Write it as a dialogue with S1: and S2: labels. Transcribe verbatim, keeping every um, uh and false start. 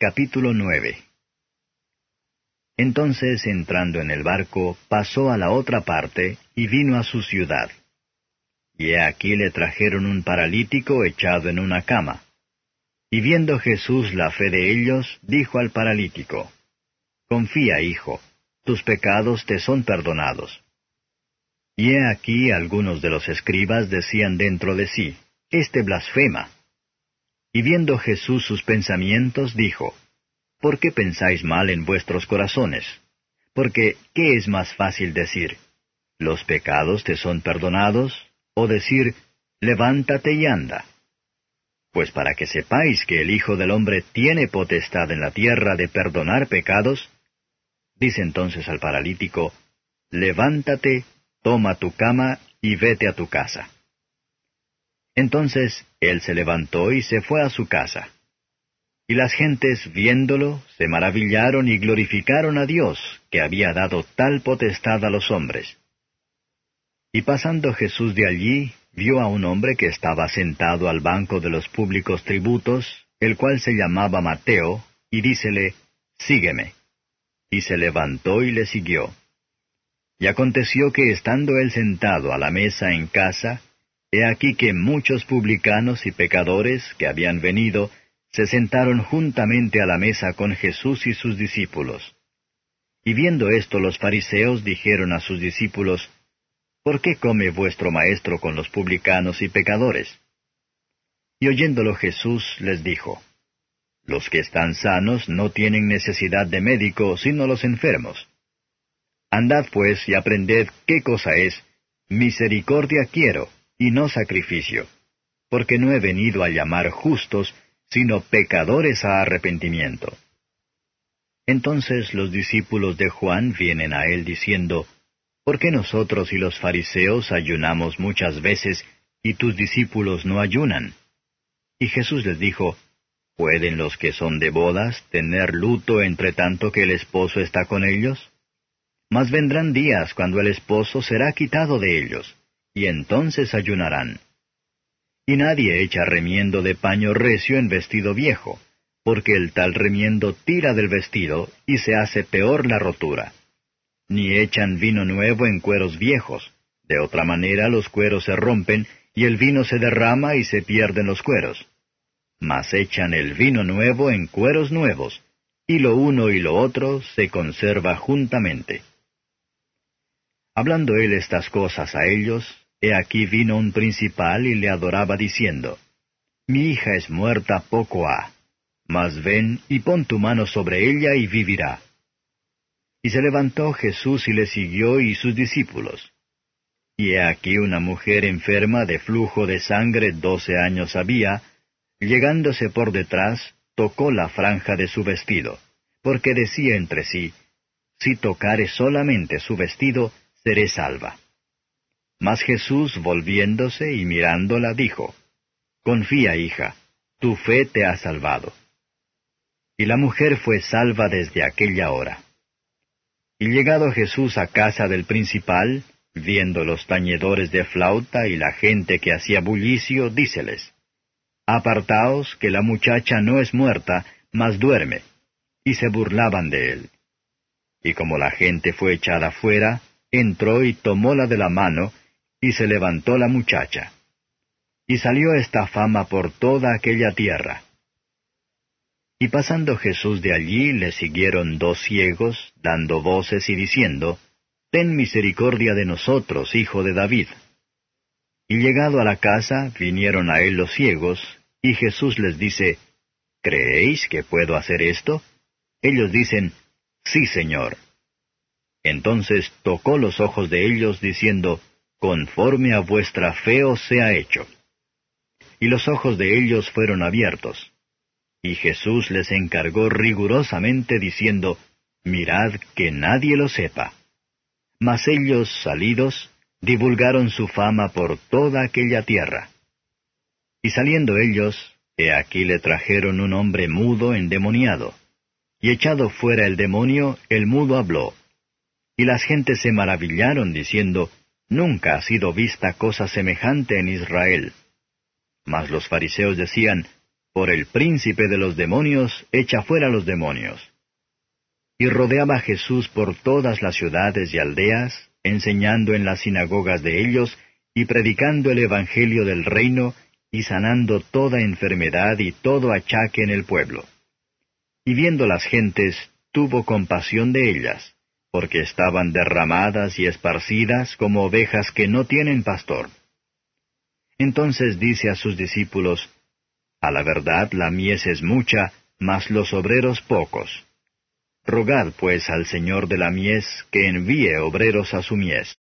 S1: Capítulo nueve. Entonces, entrando en el barco, pasó a la otra parte, y vino a su ciudad. Y he aquí le trajeron un paralítico echado en una cama. Y viendo Jesús la fe de ellos, dijo al paralítico, Confía, hijo, tus pecados te son perdonados. Y he aquí algunos de los escribas decían dentro de sí, Este blasfema. Y viendo Jesús sus pensamientos, dijo, ¿Por qué pensáis mal en vuestros corazones? Porque, ¿qué es más fácil decir? ¿Los pecados te son perdonados? O decir, levántate y anda. Pues para que sepáis que el Hijo del Hombre tiene potestad en la tierra de perdonar pecados, dice entonces al paralítico, levántate, toma tu cama y vete a tu casa. Entonces él se levantó y se fue a su casa. Y las gentes, viéndolo, se maravillaron y glorificaron a Dios, que había dado tal potestad a los hombres. Y pasando Jesús de allí, vio a un hombre que estaba sentado al banco de los públicos tributos, el cual se llamaba Mateo, y dícele, Sígueme. Y se levantó y le siguió. Y aconteció que estando él sentado a la mesa en casa, he aquí que muchos publicanos y pecadores que habían venido, se sentaron juntamente a la mesa con Jesús y sus discípulos. Y viendo esto los fariseos dijeron a sus discípulos, ¿Por qué come vuestro maestro con los publicanos y pecadores? Y oyéndolo Jesús les dijo, Los que están sanos no tienen necesidad de médico, sino los enfermos. Andad pues y aprended qué cosa es, misericordia quiero, y no sacrificio, porque no he venido a llamar justos, sino pecadores a arrepentimiento. Entonces los discípulos de Juan vienen a él diciendo, ¿Por qué nosotros y los fariseos ayunamos muchas veces, y tus discípulos no ayunan? Y Jesús les dijo, ¿Pueden los que son de bodas tener luto entre tanto que el esposo está con ellos? Mas vendrán días cuando el esposo será quitado de ellos, y entonces ayunarán. Y nadie echa remiendo de paño recio en vestido viejo, porque el tal remiendo tira del vestido, y se hace peor la rotura. Ni echan vino nuevo en cueros viejos, de otra manera los cueros se rompen, y el vino se derrama y se pierden los cueros. Mas echan el vino nuevo en cueros nuevos, y lo uno y lo otro se conserva juntamente. Hablando él estas cosas a ellos, he aquí vino un principal y le adoraba diciendo, Mi hija es muerta poco ha, mas ven y pon tu mano sobre ella y vivirá. Y se levantó Jesús y le siguió y sus discípulos. Y he aquí una mujer enferma de flujo de sangre doce años había, llegándose por detrás, tocó la franja de su vestido, porque decía entre sí, Si tocare solamente su vestido, seré salva. Mas Jesús, volviéndose y mirándola, dijo, Confía, hija, tu fe te ha salvado. Y la mujer fue salva desde aquella hora. Y llegado Jesús a casa del principal, viendo los tañedores de flauta y la gente que hacía bullicio, díceles, Apartaos, que la muchacha no es muerta, mas duerme. Y se burlaban de él. Y como la gente fue echada fuera, entró y tomóla de la mano, y se levantó la muchacha. Y salió esta fama por toda aquella tierra. Y pasando Jesús de allí, le siguieron dos ciegos, dando voces y diciendo, Ten misericordia de nosotros, hijo de David. Y llegado a la casa, vinieron a él los ciegos, y Jesús les dice, ¿Creéis que puedo hacer esto? Ellos dicen, Sí, Señor. Entonces tocó los ojos de ellos, diciendo, Conforme a vuestra fe os sea hecho. Y los ojos de ellos fueron abiertos. Y Jesús les encargó rigurosamente, diciendo, Mirad que nadie lo sepa. Mas ellos, salidos, divulgaron su fama por toda aquella tierra. Y saliendo ellos, he aquí le trajeron un hombre mudo endemoniado. Y echado fuera el demonio, el mudo habló. Y las gentes se maravillaron, diciendo, Nunca ha sido vista cosa semejante en Israel. Mas los fariseos decían, por el príncipe de los demonios, echa fuera los demonios. Y rodeaba Jesús por todas las ciudades y aldeas, enseñando en las sinagogas de ellos, y predicando el evangelio del reino, y sanando toda enfermedad y todo achaque en el pueblo. Y viendo las gentes, tuvo compasión de ellas, porque estaban derramadas y esparcidas como ovejas que no tienen pastor. Entonces dice a sus discípulos, A la verdad la mies es mucha, mas los obreros pocos. Rogad pues al Señor de la mies que envíe obreros a su mies.